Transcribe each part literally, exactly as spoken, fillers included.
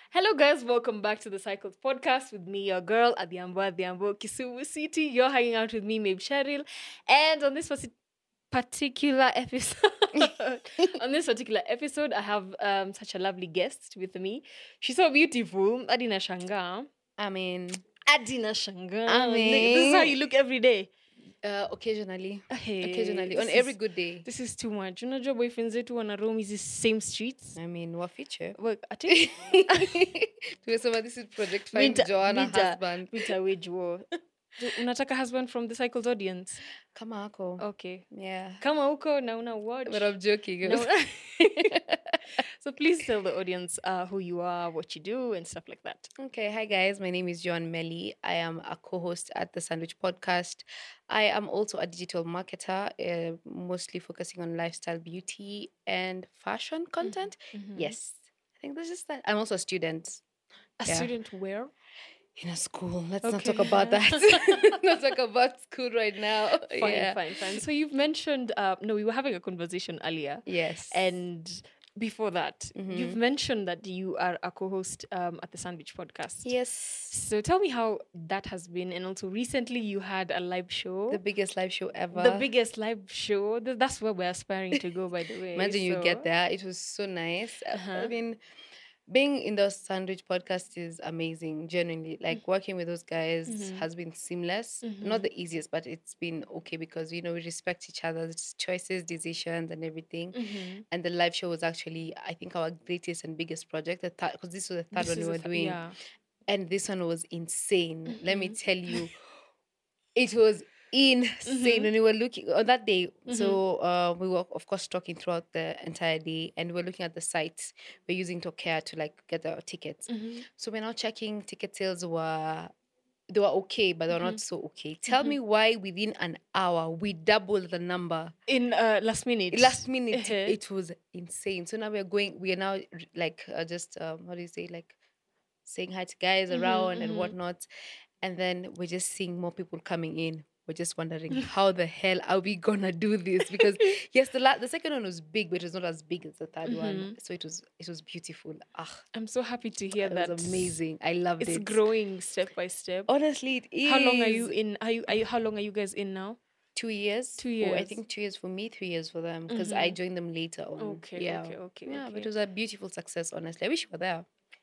Hello, guys. Welcome back to the Cycles podcast with me, your girl, Adiambo Adiambo Kisumu City. You're hanging out with me, Mabe Cheryl. And on this parti- particular episode, on this particular episode, I have um, such a lovely guest with me. She's so beautiful. Adina Shanga. I mean, Adina Shanga. I This is how you mean, look every day. uh, occasionally, Hey, occasionally, on this every is- good day. This is too much. Unajua boyfriends zetu wana roam hizi same streets. I mean, what feature? Work, ati? Tumesema this is Project Find Mita- Joanna mita- husband. Mita wage war. Jo- Unataka husband from the Cycles audience? Kama ako. Okay. Yeah. Kama huko na una watch. But I'm joking. Na- so please tell the audience uh, who you are, what you do, and stuff like that. Okay, hi guys. My name is Joan Melly. I am a co-host at the Sandwich Podcast. I am also a digital marketer, uh, mostly focusing on lifestyle, beauty, and fashion content. Yes, I think that's just that. I'm also a student A Yeah. student where? in a school. Let's not Okay. talk about that. Let's talk about school right now. Fine, yeah. fine, fine. So you've mentioned, uh, no, we were having a conversation earlier. Yes. And before that, Mhm. you've mentioned that you are a co-host um, at the Sandwich Podcast. yes, So tell me how that has been. And also recently you had a live show. the biggest live show ever. The biggest live show. Th- That's where we're aspiring to go, by the way. Imagine you So- get there. It was so nice. Uh, Uh-huh. I mean, being in the Sandwich Podcast is amazing. Genuinely, like working with those guys Mhm. has been seamless. Mhm. Not the easiest, but it's been okay because you know we respect each other's choices, decisions, and everything. Mhm. And the live show was actually, I think, our greatest and biggest project. The third, because this was the third This one is we a were th- doing. Yeah. And this one was insane. Let me Mhm. tell you, it was insane. Mhm. When we were looking on that day, Mhm. so uh, we were of course talking throughout the entire day, and we were looking at the sites. We're using Tokea to like get our tickets. Mhm. So we're now checking ticket sales were they were okay, but they were Mhm. not so okay. Tell Mhm. me why within an hour we doubled the number. In uh, last minute. Last minute, Uh-huh. it was insane. So now we're going. We are now r- like uh, just um, how do you say like saying hi to guys Mhm, around and mhm. whatnot, and then we're just seeing more people coming in. We're just wondering how the hell are we gonna do this? Because yes, the la- the second one was big, but it was not as big as the third one. Mhm. So it was it was beautiful. Ah, I'm so happy to hear it that. was amazing. I loved It's it. growing step by step. Honestly, it is. How long are you in? Are you, are you? How long are you guys in now? Two years. Two Oh, I years. think two years for me, three years for them, because I Mhm. joined them later on. Okay, Yeah. okay, okay, Yeah, but okay. it was a beautiful success. Honestly, I wish you were there.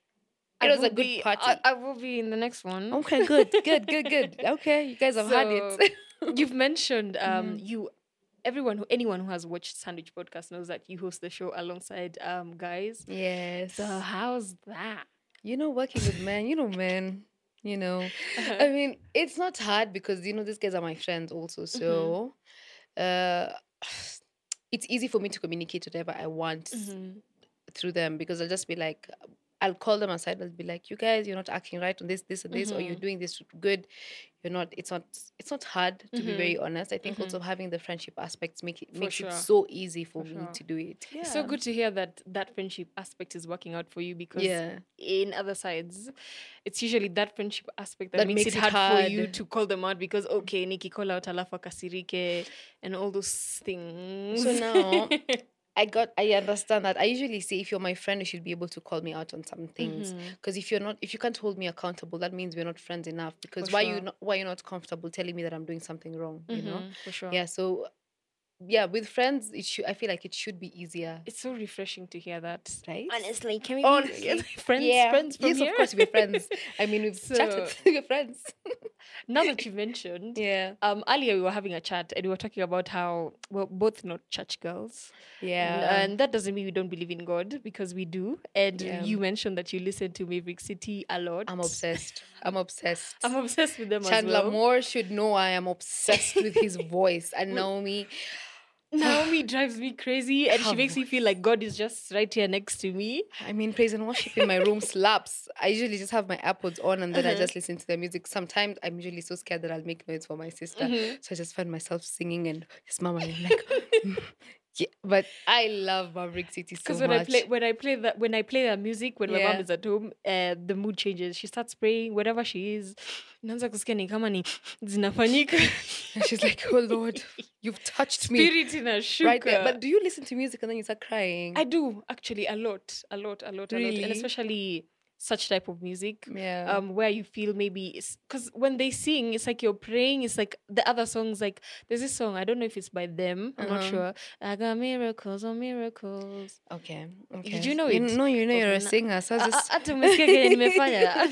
I It was will a good be- party. I, I will be in the next one. Okay, good, good, good, good. Okay, you guys have had So, it. You've mentioned um Mhm. you everyone who anyone who has watched Sandwich Podcast knows that you host the show alongside um guys. Yes. So how's that? You know, working with men, you know, men, you know. I mean, it's not hard because, you know, these guys are my friends also. So uh, it's easy for me to communicate whatever I want Mhm. through them because I'll just be like, I'll call them aside. I'll be like, you guys, you're not acting right on this, this, and this, or you're Mhm. doing this good. You're not. It's not. It's not hard to be very Mhm. honest. I think Mhm. also having the friendship aspects make it For makes sure. it so easy for, For me sure. to do it. Yeah. It's so good to hear that that friendship aspect is working out for you because Yeah. in other sides, it's usually that friendship aspect that, That makes, makes it it hard, for you hard. to call them out because okay, Nikki call out alafu akasirike and all those things. So now I got. I understand that. I usually say if you're my friend, you should be able to call me out on some things. Mhm. Because if you're not, if you can't hold me accountable, that means we're not friends enough. Because For why sure. you not, why you're not comfortable telling me that I'm doing something wrong? You know. Mhm, for sure. Yeah. So yeah, with friends, it should. I feel like it should be easier. It's so refreshing to hear that. Right? Honestly, can we Honestly, be friends? Yeah. Friends from yes, here? of course we're friends. I mean, we've chatted. So- We're friends. Now that you mentioned, Yeah. um, earlier we were having a chat and we were talking about how we're both not church girls. Yeah. And that doesn't mean we don't believe in God because we do. And Yeah. you mentioned that you listen to Maverick City a lot. I'm obsessed. I'm obsessed. I'm obsessed with them Chandler as well. Moore should know I am obsessed with his voice. And Naomi, Naomi drives me crazy and she Her makes me feel like God is just right here next to me. I mean, praise and worship in my room slaps. I usually just have my AirPods on and then I Uh-huh. just listen to the music. Sometimes I'm usually so scared that I'll make noise for my sister. Mhm. So I just find myself singing and just mama, I'm like, "Mm." yeah. But I love Maverick City so Because much. when I play when I play that when I play that music when my Yeah. mom is at home, uh, the mood changes. She starts praying wherever she is. Naanza kusikia ni kama ni zinafanyika. And she's like, oh Lord, you've touched me. Spirit inashuka. Right there. But do you listen to music and then you start crying? I do actually a lot, a lot, a lot, a lot, Really? and especially such type of music. Yeah. Um, where you feel maybe because when they sing, it's like you're praying. It's like the other songs. Like there's this song. I don't know if it's by them. I'm not Uh-huh. sure. I got miracles on miracles. Okay. Okay. Did you know You it? know, you know, you're a Okay, na- singer. So I Ah, just. ah, hata umesikia kenye nimefanya.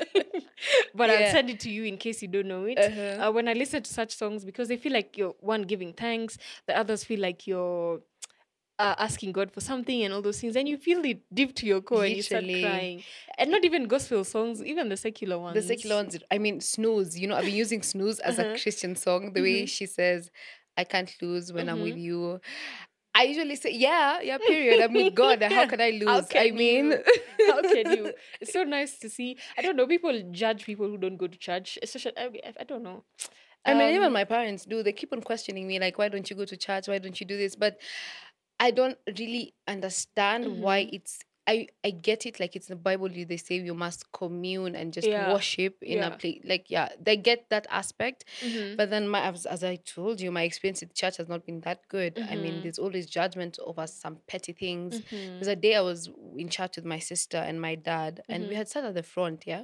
But I'll Yeah. send it to you in case you don't know it. Uh-huh. Uh, when I listen to such songs, because they feel like you're one giving thanks, the others feel like you're uh, asking God for something and all those things, and you feel it deep to your core and you start Literally. crying. And not even gospel songs, even the secular ones. The secular ones, I mean, Snooze. You know, I've been using Snooze as Uh-huh. a Christian song. The way Mhm. she says, I can't lose when I'm with Mhm. you. I usually say, yeah, yeah, period. I'm with God. How can I lose? How I can mean, you? How can you? It's so nice to see. I don't know. People judge people who don't go to church. Especially, I, I don't know. I mean, even Um, my parents do. They keep on questioning me, like, why don't you go to church? Why don't you do this? But I don't really understand why Mhm. it's. I, I get it, like it's in the Bible, you- they say you must commune and just Yeah. worship in a Yeah. place. Like, yeah, they get that aspect. Mhm. But then, my, as, as I told you, my experience with church has not been that good. I mean, Mhm. there's always judgment over some petty things. Mhm. There's a day I was in church with my sister and my dad, and we Mhm. had sat at the front, yeah.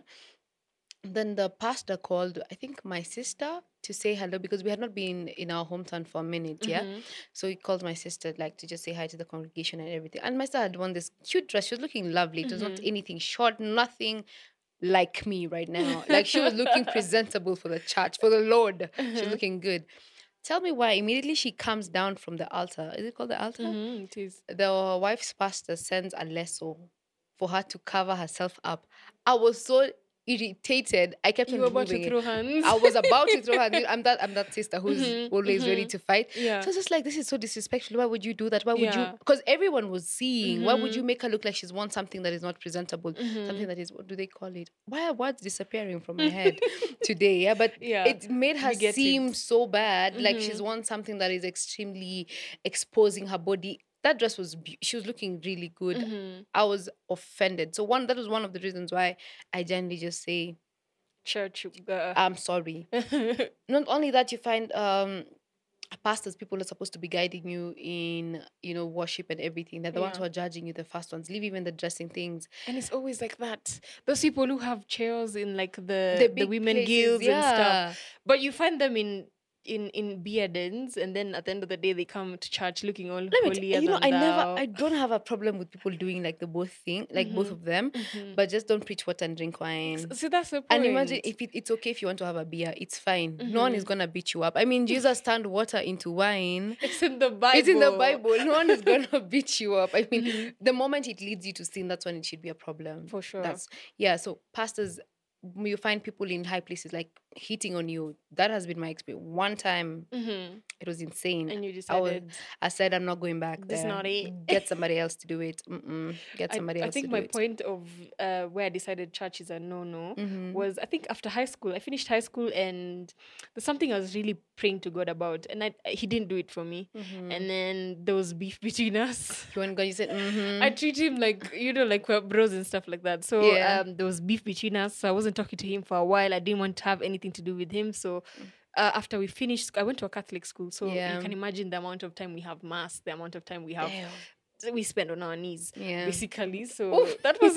Then the pastor called, I think, my sister to say hello because we had not been in our hometown for a minute, yeah. Mhm. So he called my sister like to just say hi to the congregation and everything. And my sister had worn this cute dress. She was looking lovely. It was not Mhm. anything short, nothing like me right now. Like she was looking presentable for the church, for the Lord. She's Mhm. looking good. Tell me why immediately she comes down from the altar. Is it called the altar? Mhm. It is. The wife's pastor sends a lesso for her to cover herself up. I was so irritated. I kept You on were about to removing it. throw hands. I was about to throw her. I'm that I'm that sister who's Mhm. always ready Mhm. to fight. Yeah. So I was just like, this is so disrespectful. Why would you do that? Why would you? Yeah. Because everyone was seeing. Why would you Mhm. make her look like she's worn something that is not presentable? Something Mhm. that is, what do they call it? Why are words disappearing from my head today? Yeah, but Yeah. it made her We get seem it. so bad. Like she's Mhm. worn something that is extremely exposing her body. That dress was, beau- she was looking really good. Mhm. I was offended. So one, that was one of the reasons why I generally just say, Church. Uh, I'm sorry. Not only that, you find um pastors, people are supposed to be guiding you in, you know, worship and everything. They're the ones Yeah. who are judging you, the first ones. Leave even the dressing things. And it's always like that. Those people who have chairs in like The the the big women places, guilds and yeah. stuff, but you find them in in in beer dens, and then at the end of the day they come to church looking all Let me tell holier you know, than I never, thou. I don't have a problem with people doing like the both thing, like both Mhm. of them, Mhm. but just don't preach water and drink wine. So that's the point. And imagine if it, it's okay if you want to have a beer, it's fine. No one is Mhm. gonna beat you up. I mean, Jesus turned water into wine. It's in the Bible. It's in the Bible. No one is gonna beat you up. I mean, Mhm. the moment it leads you to sin, that's when it should be a problem. For sure. That's yeah. So pastors, you find people in high places like hitting on you. That has been my experience. One time, Mhm. it was insane. And you I was, decided I said, I'm not going back this there. not it. Get somebody else to do it. Mm-mm. Get I, somebody I else to think do my it. point of uh, where I decided church is a no no Mhm. was I think after high school, I finished high school and there's something I was really praying to God about, and I he didn't do it for me. Mhm. And then there was beef between us. You want to go? You said, mm-hmm. I treat him like, you know, like we're bros and stuff like that. So Yeah. um, there was beef between us. So I wasn't talking to him for a while. I didn't want to have anything to do with him. So uh, after we finished, I went to a Catholic school. So Yeah. you can imagine the amount of time we have mass, the amount of time we have Damn. we spend on our knees, Yeah. basically. So that was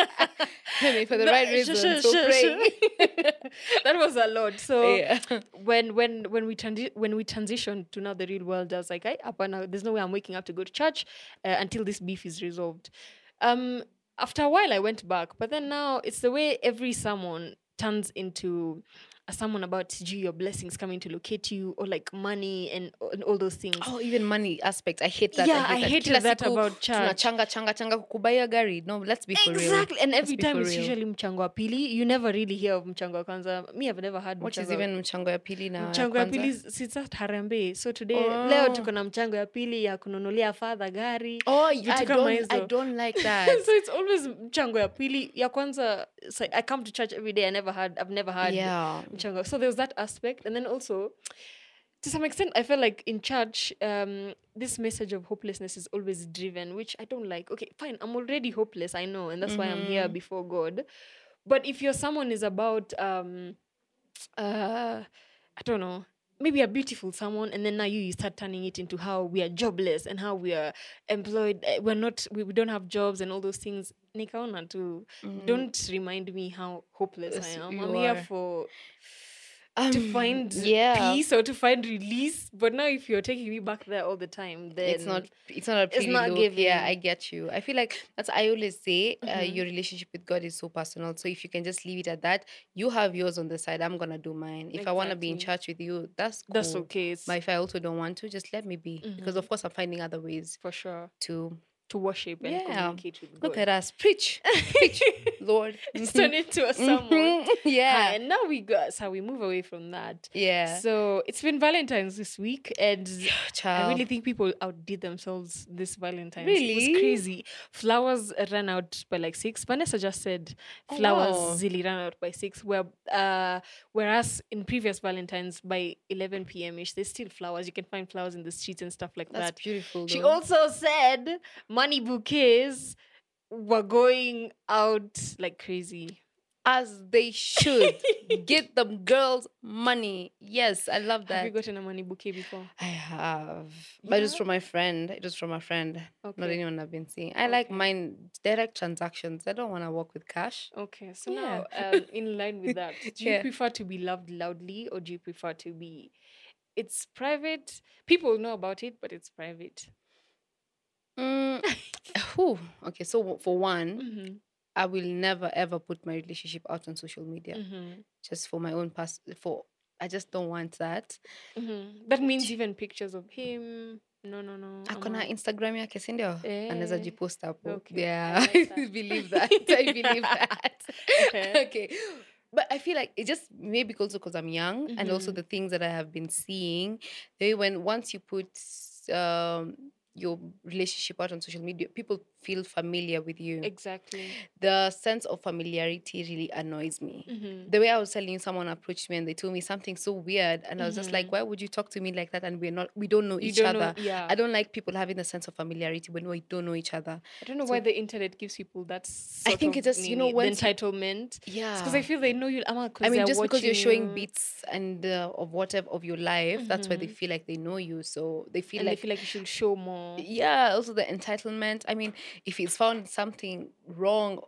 I mean, for the That- right sh- reason. sh- So sh- pray. sh- that was a lot. So Yeah. when when when we transi- when we transitioned to now the real world, I was like, I up now. There's no way I'm waking up to go to church uh, until this beef is resolved. Um, after a while, I went back, but then now it's the way every sermon turns into a sermon about G, your blessings coming to locate you, or like money and, and all those things. Oh, even money aspect. I hate that. Yeah, I I hate that. hated Kila that siku about church. tunachanga changa changa kukubaya gari. No, let's be for real. Exactly, and every be time for it's real. usually mchango wa pili. You never really hear of mchango wa kwanza. Me, I've never had What mchango is wa- even mchango ya pili na ya mchango ya kwanza? pili si just harambee. So today Oh. leo tuko na mchango ya pili ya kununulia father gari. Oh, vitu I kama don't, I hizo. don't like that. So it's always mchango ya pili ya kwanza. So I come to church every day. I never had. I've never had Yeah. mchango. So there was that aspect, and then also, to some extent, I feel like in church, um, this message of hopelessness is always driven, which I don't like. Okay, fine, I'm already hopeless, I know, and that's why I'm here before God. But if your sermon is about, um, uh, I don't know, maybe a beautiful someone, and then now you, you start turning it into how we are jobless and how we are employed. eh, We're not, we, we don't have jobs and all those things. Nikaona too. Mm, Don't remind me how hopeless I yes, am. I'm you here are. for to Um, find yeah, peace or to find release. But now, if you're taking me back there all the time, then it's not it's not a it's pretty not look. Yeah, giving. I get you. I feel like that's I always say uh, Mhm. your relationship with God is so personal. So if you can just leave it at that, you have yours on the side. I'm gonna do mine. If I want to be in Exactly. church with you, that's That's cool. okay. It's But if I also don't want to, just let me be. Because mhm, of course I'm finding other ways for sure to to worship and yeah. communicate with Look God. at us. Preach. Preach, Lord. It's Mhm. turned into a sermon. Mhm. Hi, Yeah. and now we go. So we move away from that. Yeah. So it's been Valentine's this week, and I Child. really think people outdid themselves this Valentine's. It was Really? crazy. Flowers ran out by like six. Vanessa just said Oh, flowers wow. zilly ran out by six. Where uh, whereas in previous Valentine's by eleven p m ish, there's still flowers. You can find flowers in the streets and stuff like That's that. beautiful She though. also said money bouquets were going out like crazy. As they should. Get them girls money. Yes, I love Have you that. gotten a money bouquet before? I have. You But it was have? from my friend. It was from a friend. Not Okay. anyone I've been seeing. I like Okay. mine direct transactions. I don't want to work with cash. Okay. So Yeah. now, um, in line with that, do you Yeah. prefer to be loved loudly or do you prefer to be? It's private. People know about it, but it's private. Mm, whew. Okay, so for one, Mm-hmm. I will never ever put my relationship out on social media. Mm-hmm. Just for my own past for I just don't want that. Mm-hmm. That means even pictures of him. No, no, no. Akona Ama. Instagram yake si ndio? Anaweza Eh. jipost hapo. Okay. Yeah, I I like that. believe that. I believe that. Okay. Okay. But I feel like it just maybe also because I'm young and also Mhm. the things that I have been seeing. They when once you put um your relationship out on social media, people feel familiar with you. Exactly. The sense of familiarity really annoys me. Mm-hmm. The way I was telling you, someone approached me and they told me something so weird, and I was just like, Mhm. "Why would you talk to me like that?" And we're not, we don't know You each don't know. other. Yeah. I don't like people having a sense of familiarity when we don't know each other. I don't know So- why the internet gives people that sort I think of it's just, you know, nini, the once you- entitlement. Yeah, Because I feel they know you. Ama, I mean, they're just because you're watching showing you, bits and uh, of whatever of your life, that's why they Mhm. feel like they know you. So they feel and like they feel like you should show more. yeah. Also the entitlement. I mean, if he's found something wrong,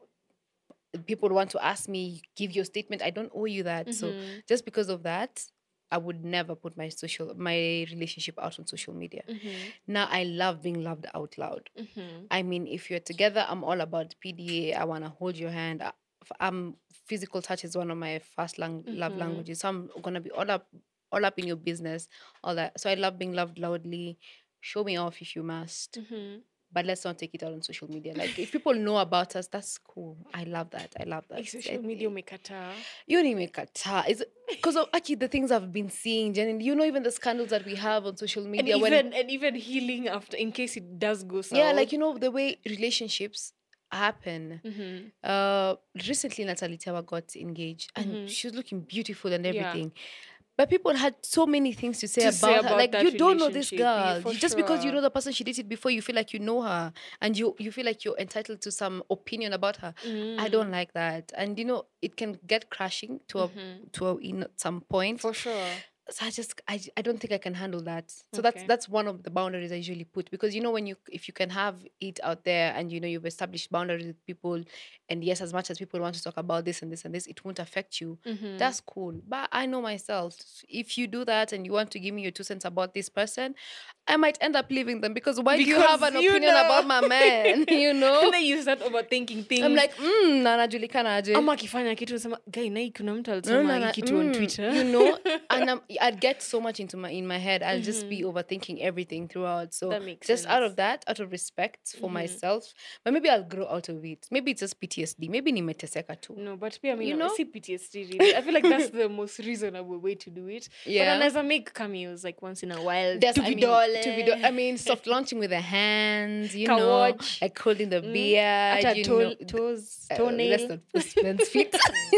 people want to ask me, give your statement. I don't owe you that. So Mhm. just because of that, I would never put my social my relationship out on social media. Mhm. Now I love being loved out loud. Mhm. I mean, if you're together, I'm all about P D A. I want to hold your hand. I- f- I'm physical touch is one of my first lang- love Mhm. languages. So I'm gonna be all up all up in your business, all that. So I love being loved loudly. Show me off if you must, Mhm. but let's not take it out on social media. Like if people know about us, that's cool. I love that. I love that. Like social media umekataa. You need make a tar. Is because of actually the things I've been seeing, Jenny. You know, even the scandals that we have on social And media. when even and even healing after in case it does go south. yeah, like you know the way relationships happen. Mhm. Uh, recently Natalie Tawa got engaged, and Mhm. she was looking beautiful and Yeah. everything. But people had so many things to say, To about, say her. about Like that you don't know this relationship, yeah, girl. for You- just because you sure. know the person she dated before, you feel like you know her, and you you feel like you're entitled to some opinion about her. I don't Mm. like that, and you know it can get crashing to a Mhm. to a in some point. For sure. So I just I, j- I don't think I can handle that. So that's Okay. that's one of the boundaries I usually put, because you know when you if you can have it out there and you know you've established boundaries with people, and yes, as much as people want to talk about this and this and this, it won't affect you. Mhm. That's cool. But I know myself. If you do that and you want to give me your two cents about this person, I might end up leaving them, because why do you have Because an you opinion know. about my man? You know? And then you start overthinking things. I'm like, mm, na najulikana aje. ama akifanya kitu nasema guy nai kuna mtu No, alisema no, hii no, kitu on mm, Twitter. you know, and I'm, I'd get so much into my in my head. I'll just be overthinking everything throughout. So That makes just out of sense. that, out of respect for myself, but maybe I'll grow out of it. Maybe it's just P T S D. Maybe nimeteseka too. No, but pia You you know? know, see P T S D really. I feel like that's the most reasonable way to do it. But Yeah. anaweza make cameos like once in a while. There's, to I mean, vidole. to video. I mean, soft launching with the hands, you Ka know, watch. like holding the beard. Hata You toe, know, toes, Uh, toenail. let's not post men's feet.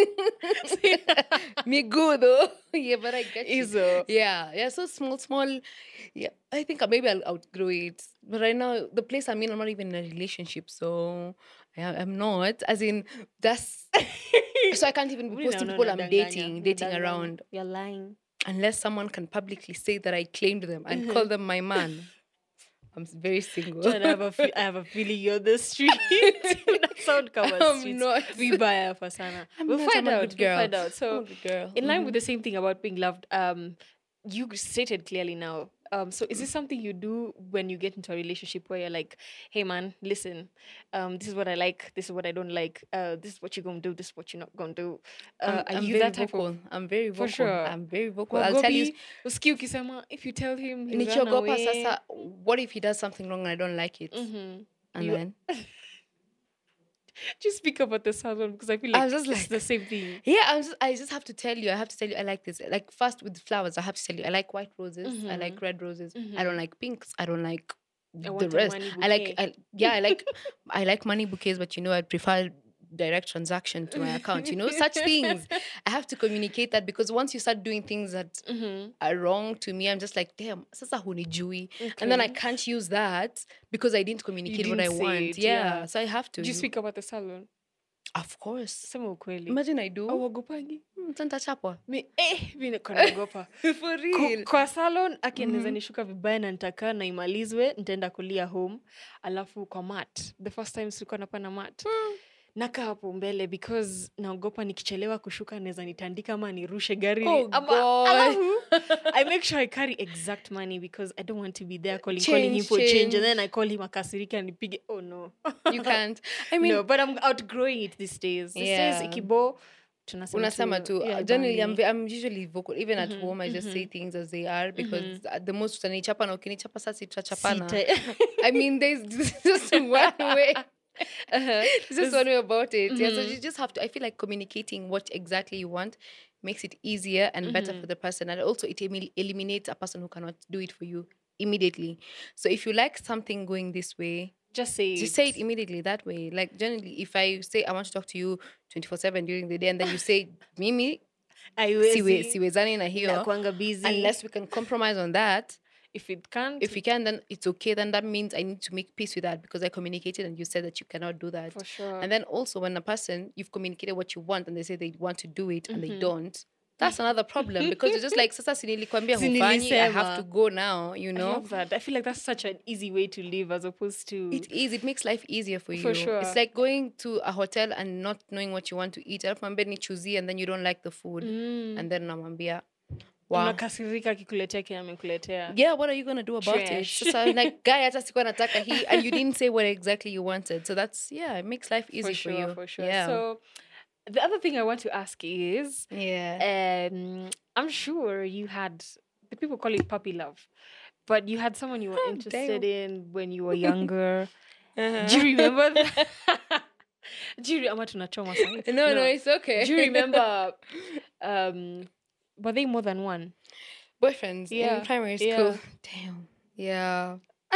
Me good though. Yeah, but I get you. Izo. Yeah, yeah. So small, small. Yeah, I think maybe I'll outgrow it. But right now, the place I'm in, I'm not even in a relationship, so I, I'm not. As in, that's so I can't even be Uli posting naona people I'm unadanganya, dating, dating unadanganya. around. You're lying. unless someone can publicly say that I claimed them and call them my man, I'm very single. John, I have a fe- I have a feeling you're the street. That sound covers I'm streets. not. Vibaya for sana. I'm We'll not, find I'm a out. good We'll girl. find out. I'm So a good girl. in line Mhm. with the same thing about being loved, um, you stated clearly now. Um, so is this something you do when you get into a relationship where you're like, hey man, listen, um, this is what I like, this is what I don't like, uh, this is what you're gonna do, this is what you're not gonna do. Uh, I'm, are I'm you very that type vocal. of I'm very vocal. for sure? I'm very vocal. I'll tell you. Wagopi, usikie ukisema, if you tell him he'll run Nikiogopa away. sasa, what if he does something wrong and I don't like it? Mhm. And You- then? Just speak about the salon because I feel I like was just it's like- the same thing. Yeah, I just, I just have to tell you. I have to tell you. I like this. Like first with flowers, I have to tell you. I like white roses. I like red roses. I don't like pinks. I don't like I the want a rest. money I like. bouquet. I, yeah, I like. I like money bouquets, but you know, I prefer direct transaction to my account. You know, such things. I have to communicate that because once you start doing things that Mhm. are wrong to me, I'm just like, damn, sasa hunijui. And then I Okay. can't use that because I didn't communicate what I didn't say want. it, yeah. yeah. So I have to. Do you speak about the salon? Of course. Sema ukweli. Imagine I do. Auogopangi? Hmm, Tantachapwa. Mi, eh, mi niko naogopa. For Ku- real. Kwa salon aki Mhm. naweza nishuka vibaya na nitakaa na imalizwe nitaenda kulia home alafu kwa mat the first time silikuwa napana mat nakaa hapo mbele because naogopa nikichelewa kushuka naweza nitandika ama nirushe gari Oh, ama, God. alafu I make sure I carry exact money because I don't want to be there calling, calling him Change, for change. change. And then I call him akasirika and nipige. Oh no. You can't. I mean, no, but I'm outgrowing it these days. These Yeah. days ikibo tunasema unasema tu, tu. yeah, Generally, I'm, bandi. ve- I'm usually vocal. Even at home, I just say things as they are because at the most utanichapa na ukinichapa sasa tutachapana. Sita- I mean, there's just one way. Uh-huh. There's just one way about it. Yeah, so Mhm. you just have to. I feel like communicating what exactly you want makes it easier and better for the person, and also it emi- eliminates a person who cannot do it for you immediately. So if you like something going this way, Just say just say it immediately that way. Like generally, if I say I want to talk to you twenty-four seven during the day, and then you say Mimi, siwe Haiwezi, siwezani na hiyo, nakuanga busy. unless we can compromise on that. if it can't, If we can, then it's okay. Then that means I need to make peace with that because I communicated and you said that you cannot do that. for sure. And then also when a person you've communicated what you want and they say they want to do it and they don't, that's another problem because you're just like sasa si nilikwambia Si hufanyi, I have nilisema. to go now, you I know. love that. I feel like that's such an easy way to live as opposed to It is. It makes life easier for you. For sure. It's like going to a hotel and not knowing what you want to eat. Alafu mwambie ni chuzi and then you don't like the food. Mm. And then namwambia, wow. unakasirika akikuletea kile amekuletea. Yeah, what are you gonna do about Trash. it? Sasa like guy hata sikuwa nataka hii and you didn't say what exactly you wanted. So that's yeah, it makes life easy for for, sure, you. for sure. Yeah. So the other thing I want to ask is yeah. um I'm sure you had the people call it puppy love. But you had someone you were Oh, interested damn. in when you were younger. Uh-huh. Do you remember that? Do you ama tunachoma sana? No, no, it's okay. Do you remember um were they more than one? boyfriends Yeah, in primary school? yeah. Damn. Yeah.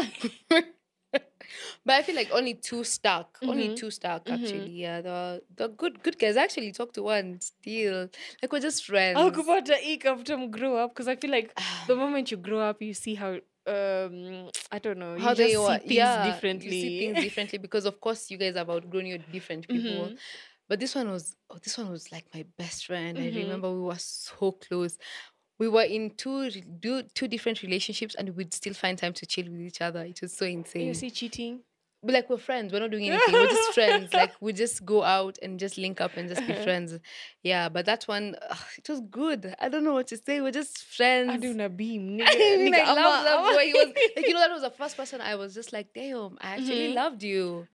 But I feel like only two stuck. Only Mhm. two stuck Mhm. actually. Yeah, the the good good guys. I actually talked to one still. Like we're just friends. I'll go back to eat after you grow up because I feel like the moment you grow up, you see how um I don't know, How you they just wa- see things yeah, differently. You see things differently because of course you guys have outgrown your different people. Mhm. But this one was oh, this one was like my best friend. Mhm. I remember we were so close. We were in two re- do, two different relationships and we'd still find time to chill with each other. It was so insane. You see cheating. But like we're friends, we're not doing anything. We're just friends. Like we just go out and just link up and just be friends. Yeah, but that one, ugh, it was good. I don't know what to say. We're just friends. I do not beam. I mean, Nigga, I ama- love that ama- boy. He was like, you know, that was the first person I was just like, damn, I actually Mhm. loved you.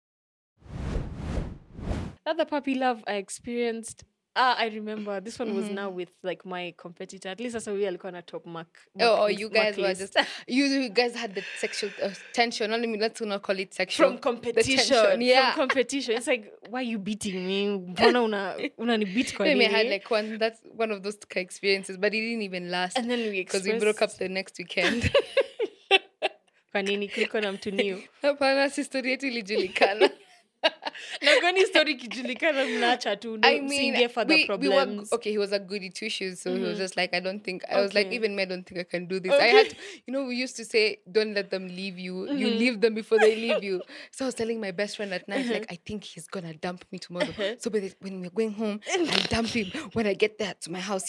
Other puppy love I experienced. Ah, I remember this one was Mhm. now with like my competitor. At least that's we alikuwa na top mark. Oh, mark oh, list- you mark guys were list. just you, you guys had the sexual uh, tension. Not even let's not call it sexual. from competition. tension, yeah. From competition. It's like, why are you beating me? Mbona una unani beat kwa Maybe I had nini? like one. That's one of those experiences, but it didn't even last And then we because we broke up expressed- the next weekend. Kwa nini kulikuwa na mtu new? Hapana, si story yetu ilijulikana. Na kwani story kijulikana mnaacha tu. No, I mean, msiingie further we, we were problems. okay. He was a goody two shoes, so he was Mhm. just like, I don't think. I was like, Okay. even me, I don't think I can do this. I Okay. had, to, you know, we used to say, don't let them leave you. You Mhm. leave them before they leave you. So I was telling my best friend at night, Mhm. like, I think he's gonna dump me tomorrow. Uh-huh. So by the, when we're going home, I'll dump him. When I get there to my house, you know, I'll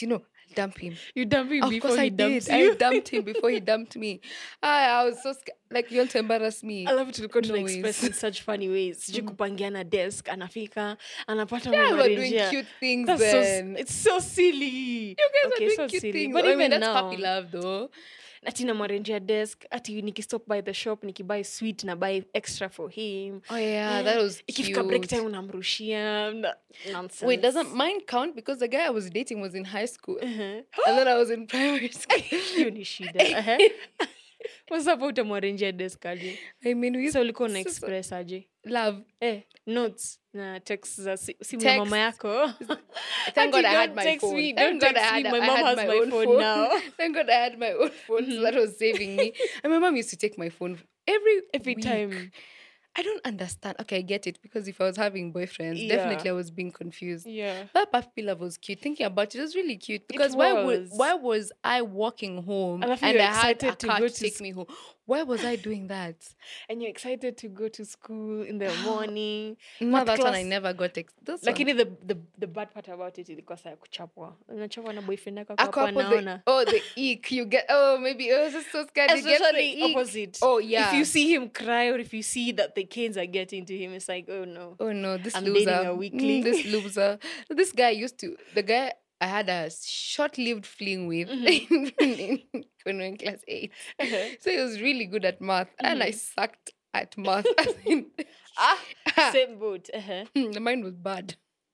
dump him. You dump him Of before course he I dumps did. you. I dumped him before he dumped me. I, I was so scared. Like, you want to embarrass me? I love it to go to No the express ways. in such funny ways. Sijui kupangiana desk, anafika, anapata Yeah, we're doing mamarenjea. cute things That's so, s- then. it's so silly. You guys Okay, are doing so cute silly. things. But I even mean, that's now, puppy love, though. ati namwarenjea desk, ati nikistop by the shop, nikibuy sweet na buy extra for him. Oh yeah, Eh, that was ikifika break cute. time unamrushia. Na- Nonsense. Wait, doesn't mine count? Because the guy I was dating was in high school, Uh-huh. and then I was in primary school. Hiyo ni shida. Uh-huh. Wasa hapo utamwarenjea desk aje? I mean, we used So ulikuwa una so- so- express aje? love. Eh, notes na text za si- simu ya mama Text. yako. Thank God Ati, I had don't my text phone. me, Thank don't God I text had, me. My I mom had has my, my own phone phone now. Thank God I had my own phone, so that was saving me. And my mom used to take my phone every Every week. time. I don't understand. Okay, I get it, because if I was having boyfriends, Yeah. definitely I was being confused. Yeah. That puppy love was cute. Thinking about it, it was really cute. Because why would was. why was I walking home And I and, feel you're I had a excited to car go to to take sc- me home? Why was I doing that? And you're excited to go to school in the morning. No, What that one I class- never got. Ex- those one. Lakini the, the, the bad part about it ilikuwa saa ya kuchapwa. Unachapwa na boyfriend yako Ako hapo hapo anaona. the, oh, the eek. You get, oh, maybe I was just so scared. You get the Especially eek. opposite. Oh, yeah. If you see him cry or if you see that the canes are getting to him, it's like, oh no. Oh no, this I'm loser. dating a weakling. Mm, this loser. This guy used to, the guy I had a short-lived fling with in, in, when we were in class eight. Uh-huh. So he was really good at math, and I sucked at math. As in, Ah, same boat. Uh-huh. mine was bad.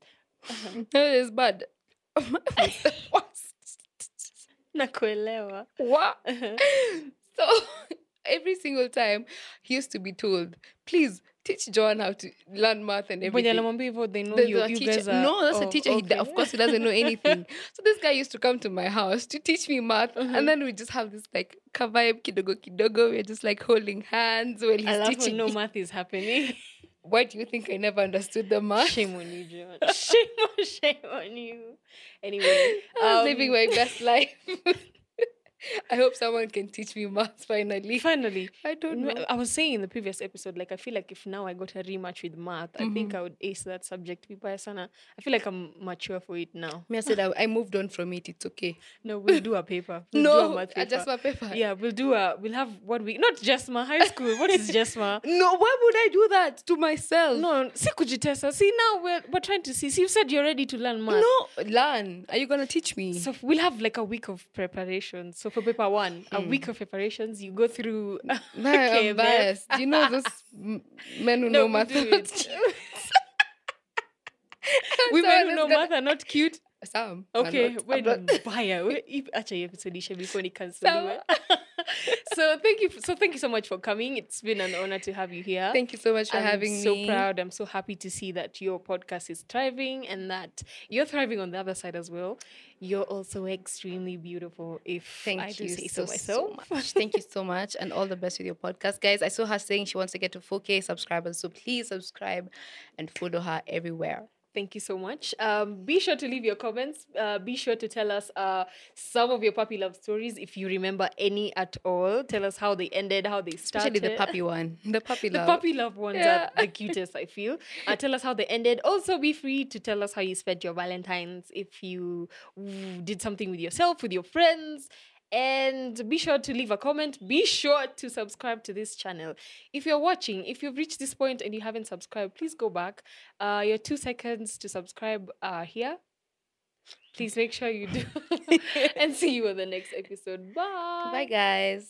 It was bad. Mine was the worst. Nakuelewa. What? Uh-huh. So every single time he used to be told, please teach John how to learn math and When everything. anamwambia hivyo, they know The- you, the you teacher- guys are... no, that's a oh, teacher. He, okay. of course, he doesn't know anything. So this guy used to come to my house to teach me math, and then we just have this like kavibe kidogo kidogo. We're just like holding hands while he's Alafu teaching no me. math is happening. Why do you think I never understood the math? Shame on you, John. Shame on, shame on you. Anyway, I was um, living my best life. I hope someone can teach me math finally. finally, I don't know. I was saying in the previous episode, like I feel like if now I got a rematch with math, I think I would ace that subject. Vibaya sana. I feel like I'm mature for it now. Me, I said I, I moved on from it. It's okay. No, we'll do a paper. We'll do a No, math I paper. just my paper. Yeah, we'll do a. We'll have one week. Not just my high school. What is just my? No, why would I do that to myself? No, see kujitesa. See now we're we're trying to see. See, you said you're ready to learn math. No, learn. Are you gonna teach me? So we'll have like a week of preparation. So for paper one, a week of preparations, you go through. Nah, Okay, I'm babe. biased. Do you know those m- men who know we math? do it. Women Someone who is know gonna- math are not cute. Some. are Okay, not. I'm wait, not- mbaya. We- if- acha hii episode ishe before ni cancel Sawa. iwe. So thank you. So thank you so much for coming. It's been an honor to have you here. Thank you so much for I'm having so me. proud. I'm so happy to see that your podcast is thriving and that you're thriving on the other side as well. You're also extremely beautiful, if Thank I do you say so, so myself. so much. Thank you so much, and all the best with your podcast, guys. I saw her saying she wants to get to four K subscribers, so please subscribe and follow her everywhere. Thank you so much. Um, be sure to leave your comments. Uh, be sure to tell us uh, some of your puppy love stories, if you remember any at all. Tell us how they ended, how they started. Especially the puppy one. The puppy The love. puppy love ones Yeah. are the cutest, I feel. Uh, tell us how they ended. Also, be free to tell us how you spent your Valentine's, if you mm, did something with yourself, with your friends. And be sure to leave a comment. Be sure to subscribe to this channel. If you're watching, if you've reached this point and you haven't subscribed, please go back. Uh, your two seconds to subscribe are here. Please make sure you do. And see you on the next episode. Bye. Bye, guys.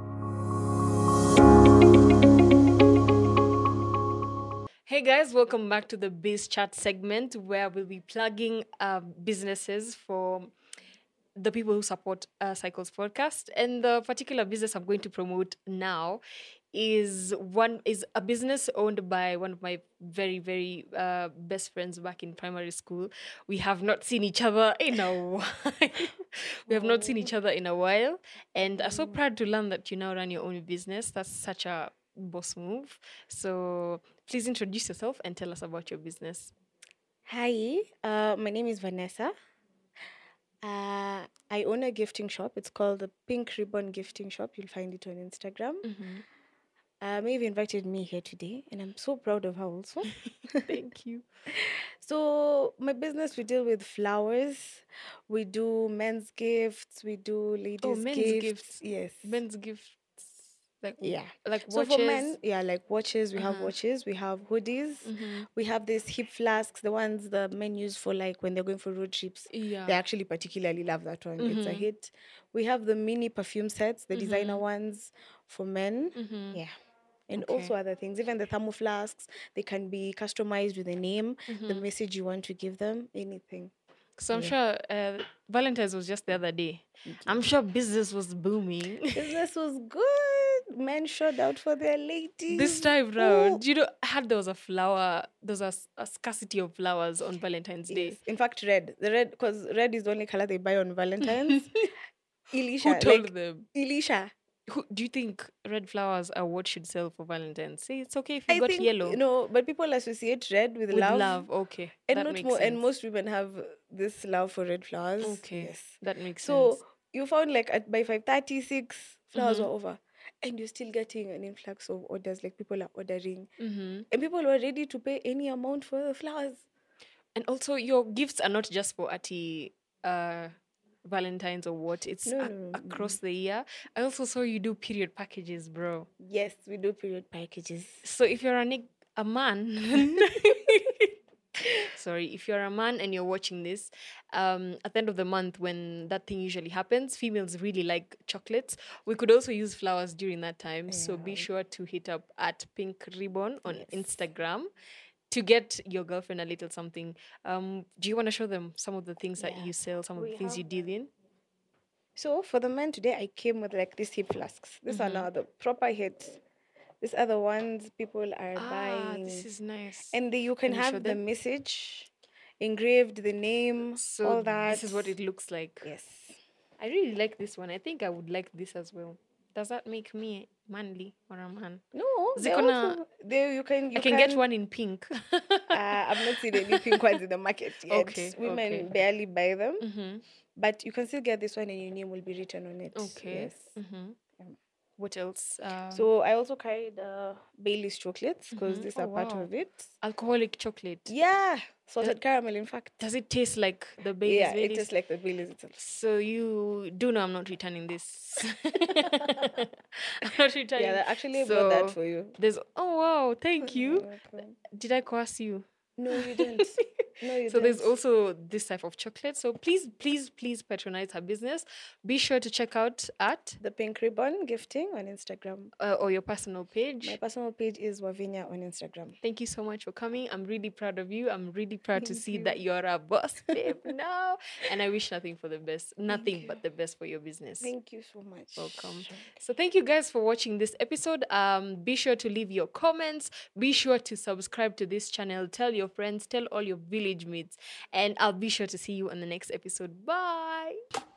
Hey guys, welcome back to the Biz Chat segment where we'll be plugging uh, businesses for the people who support uh, Cycles podcast. And the particular business I'm going to promote now is one is a business owned by one of my very very uh, best friends back in primary school. We have not seen each other in a while. We have not seen each other in a while, and I'm so proud to learn that you now run your own business. That's such a boss move. So please introduce yourself and tell us about your business. Hi, uh, my name is Vanessa. Uh, I own a gifting shop. It's called the Pink Ribbon Gifting Shop. You'll find it on Instagram. Uh, Maeve invited me here today, and I'm so proud of her also. Thank you. So my business, we deal with flowers. We do men's gifts. We do ladies' Oh, men's gifts. gifts. Yes. Men's gifts. Like w- Yeah. like So watches. for men, yeah, like watches, we have Uh-huh. watches, we have hoodies, Mm-hmm. we have these hip flasks, the ones the men use for like when they're going for road trips. Yeah. They actually particularly love that one. It's a Mhm. hit. We have the mini perfume sets, the designer Mhm. ones for men. Mhm. Yeah. And Okay. also other things. Even the thermo flasks, they can be customized with a name, the Mhm. message you want to give them, anything. So I'm Yeah. sure uh, Valentine's was just the other day. I'm sure business was booming. Business was good. Men showed out for their ladies. This time Ooh. round, you know, I heard there was a flower, there was a, s- a scarcity of flowers on Valentine's Day. Yes. In fact, red. The red, because red is the only color they buy on Valentine's. Elisha. Who told like, them? Elisha. Who, do you think red flowers are what should sell for Valentine's? Say it's okay if you I got think, yellow. no, but people associate red with, With love. love. Okay. And that not makes more, sense. and most women have this love for red flowers. Okay. Yes. That makes So sense. you found like at by five thirty six flowers Mhm. were over, and you're still getting an influx of orders. Like people are ordering, Mm-hmm. and people were ready to pay any amount for the flowers. And also, your gifts are not just for Ati uh, Valentine's or what. It's No, a- no, no, across the year. I also saw you do period packages, bro. Yes, we do period packages. So if you're a, nig- a man, sorry, if you're a man and you're watching this, um, at the end of the month when that thing usually happens, females really like chocolates. We could also use flowers during that time. So be Yeah. sure to hit up at Pink Ribbon on Yes. Instagram to get your girlfriend a little something. Um, do you want to show them some of the things that Yeah. you sell, some of We the things you have, deal in? So for the men today, I came with like these hip flasks. These are now the proper hits. These are the ones people are Ah, buying. this is nice. And the, you can, Can you show have the them? message engraved, the name, So all that. this is what it looks like. Yes. I really like this one. I think I would like this as well. Does that make me manly or a man? No, Is they it gonna- also, they, you can you I can, get one in pink. Uh, I've not seen any pink ones in the market yet. Okay, Women okay. barely buy them, Mm-hmm. but you can still get this one, and your name will be written on it. Okay. Yes. Mm-hmm. Yeah. What else? Um, So I also carried uh, Bailey's chocolates because Mhm. these Oh, are part wow. of it. alcoholic chocolate. Yeah, salted caramel. In fact, Does it taste like the Bailey's? yeah, it Baileys? tastes like the Bailey's itself. So you do know I'm not returning this. I'm not returning. Yeah, that- actually I brought that So for you. There's oh wow, thank you. You're welcome. Did I coerce you? No, you didn't. No, you So there's didn't. also this type of chocolate. So please, please, please patronize her business. Be sure to check out at The Pink Ribbon Gifting on Instagram. uh, or your personal page. My personal page is Wavinya on Instagram. Thank you so much for coming. I'm really proud of you. I'm really proud to Thank see you. that you're a boss babe now. And I wish nothing for the best, nothing you. but the best for your business. Thank you so much. Welcome. So thank you guys for watching this episode. Um, be sure to leave your comments. Be sure to subscribe to this channel. Tell your friends. Tell all your village mates. And I'll be sure to see you on the next episode. Bye.